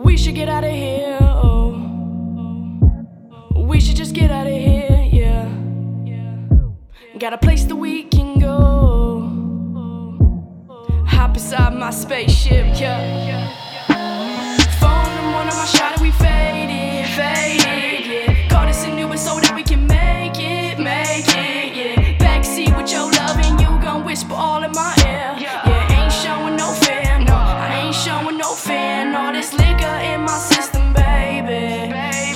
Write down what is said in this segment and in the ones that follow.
We should get out of here, oh. We should just get out of here, yeah. Got a place that we can go. Hop inside my spaceship, yeah. Phone them one of my shot and we faded, yeah. Caught us in it so that we can make it, yeah. Backseat with your love and you gon' whisper all in my ear. Yeah, ain't showing no fear, no, I ain't showing no fear. All this liquor in my system, baby,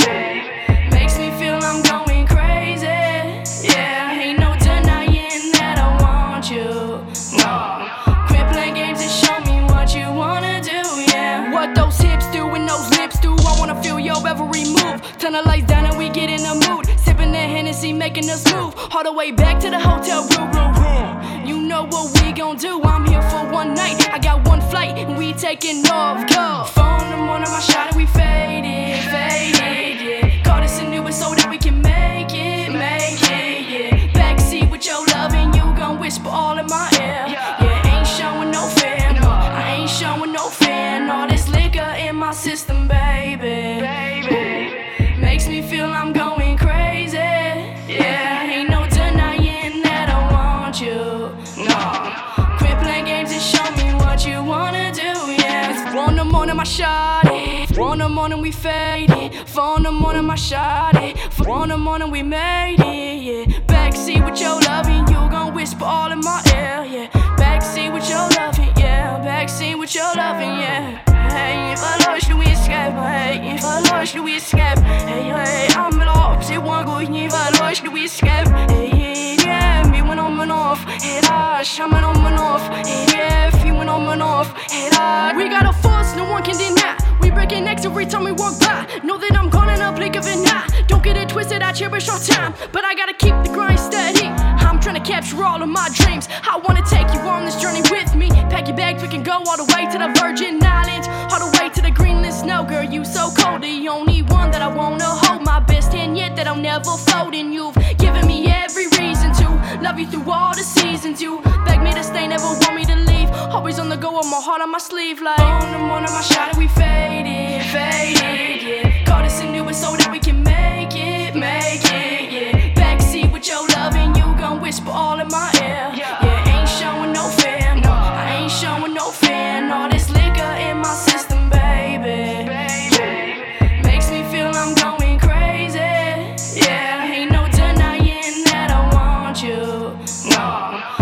makes me feel I'm going crazy. Yeah, ain't no denying that I want you, no. Quit playing games and show me what you wanna do, yeah. What those hips do and those lips do, I wanna feel your every move. Turn the lights down and we get in the mood. Sipping that Hennessy, making us move all the way back to the hotel room. You know what we gon' do, I'm here for one night. I got one flight and we taking off, go. Phone them one of my shot and we faded, yeah. Caught us in it so that we can make it, yeah. Backseat with your love and you gon' whisper all in my ear. Yeah, ain't showing no fear, no, I ain't showing no fear. All this liquor in my system, baby, makes me feel I'm going crazy. Yeah, ain't no denying that I want you, no. Quit playing games and show me what you wanna do, yeah. It's 1 in the morning, my shawty. 1 in the morning, we faded. 4 in the morning, my shawty. 4 in the morning, we made it, yeah. Backseat with your loving, you gon' whisper all in my ear, yeah. Backseat with your loving, yeah. Backseat with your loving, yeah. Hey, förlåt nu escape, hey, förlåt nu escape, hey, envelope, c'est one good, förlåt nu escape, hey, yeah, me went on and off, hey, I'm on and off, hey, yeah, if you went on and off, hey, we got a force, no one can deny, we breaking necks every time we walk by, know that I'm gone in a blink of an eye, don't get it twisted, I cherish our time, but I gotta keep the grind steady, I'm trying to capture all of my dreams, I wanna take you on this journey with me, pack your bags, we can go all the way to the Virgin Islands, all the way to the Greenland snow, girl, you so cold. The only one that I wanna hold, my best hand yet that I'll never fold. And you've given me every reason to love you through all the seasons. You beg me to stay, never want me to leave. Always on the go with my heart on my sleeve, like on the morning, my shot and we faded, yeah. Caught us in it so that we can make it, yeah. Backseat with your love and you gon' whisper all in my ear. Yeah, ain't showing no fear, no, I ain't showing no fear. All this liquor in my system, baby, makes me feel I'm going crazy. Yeah, ain't no denying that I want you, no.